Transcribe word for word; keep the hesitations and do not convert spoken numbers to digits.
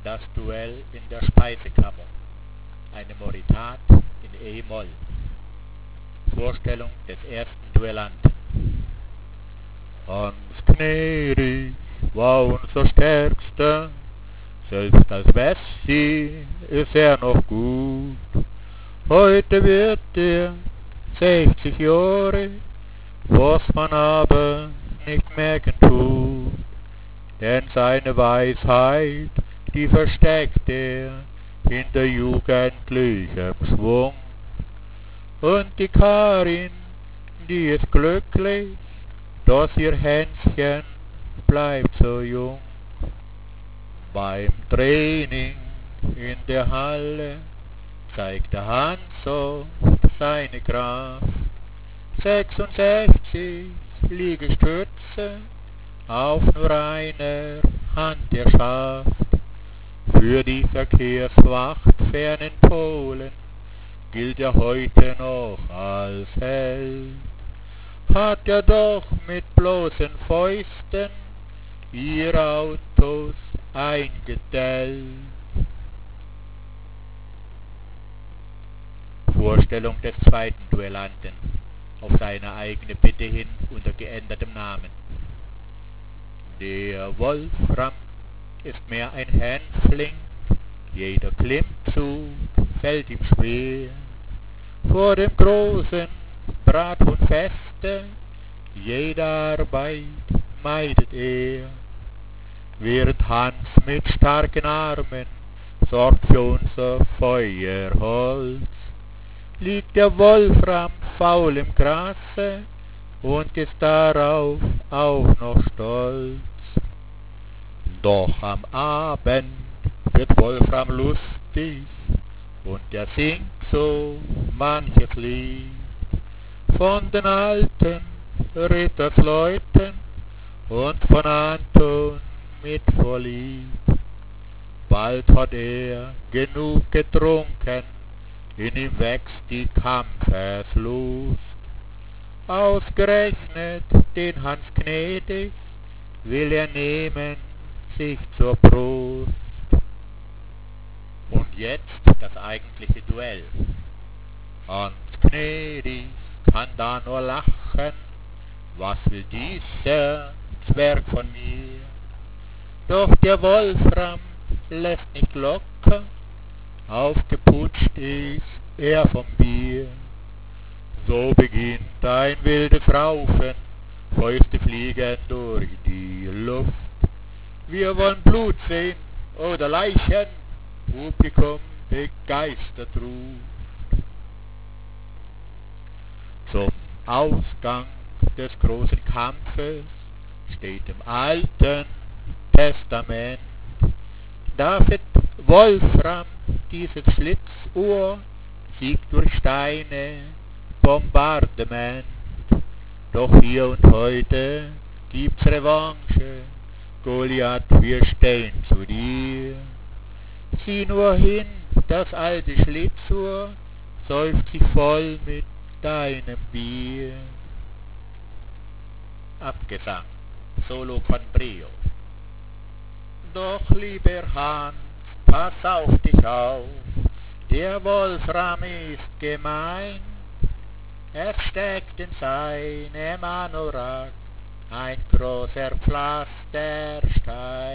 Das Duell in der Speisekammer. Eine Moritat in E-Moll. Vorstellung des ersten Duellanten. Hans Gnädig war unser Stärkster, selbst als Wessi ist er noch gut. Heute wird er sechzig Jahre, was man aber nicht merken tut. Denn seine Weisheit, die versteckt er hinter jugendlichem Schwung. Und die Karin, die ist glücklich, dass ihr Hänschen bleibt so jung. Beim Training in der Halle zeigt der Hans oft seine Kraft. sechsundsechzig Liegestütze auf nur einer Hand er schafft. Für die Verkehrswacht fern in Polen gilt er heute noch als Held. Hat er doch mit bloßen Fäusten ihre Autos eingedellt. Vorstellung des zweiten Duellanten, auf seine eigene Bitte hin unter geändertem Namen. Der Wolfram ist mehr ein Hänfling, jeder Klimmzug fällt ihm schwer. Vor dem großen Brathundfeste jede Arbeit meidet er. Während Hans mit starken Armen sorgt für unser Feuerholz, liegt der Wolfram faul im Grasse und ist darauf auch noch stolz. Doch am Abend wird Wolfram lustig und er singt so manches Lied von den alten Rittersleuten und von Anton mit Vorlieb. Bald hat er genug getrunken, in ihm wächst die Kampfeslust. Ausgerechnet den Hans Gnädig will er nehmen sich zur Brust. Und jetzt das eigentliche Duell. Hans Gnädig kann da nur lachen, was will dieser Zwerg von mir? Doch der Wolfram lässt nicht locker, aufgeputscht ist er vom Bier. So beginnt ein wildes Raufen, Fäuste fliegen durch die Luft. Wir wollen Blut sehen oder Leichen, Publikum begeistert ruft. Zum Ausgang des großen Kampfes steht im Alten Testament: David Wolfram, dieses Schlitzohr, siegt durch Steine Bombardement. Doch hier und heute gibt's Revanche, Goliath, wir stehen zu dir. Sieh nur hin, das alte Schlitzohr säuft sich voll mit deinem Bier. Abgesang, Solo von Brio. Doch lieber Hans, pass auf dich auf, der Wolfram ist gemein. Er steckt in seinem Anorak ein großer Pflasterstein.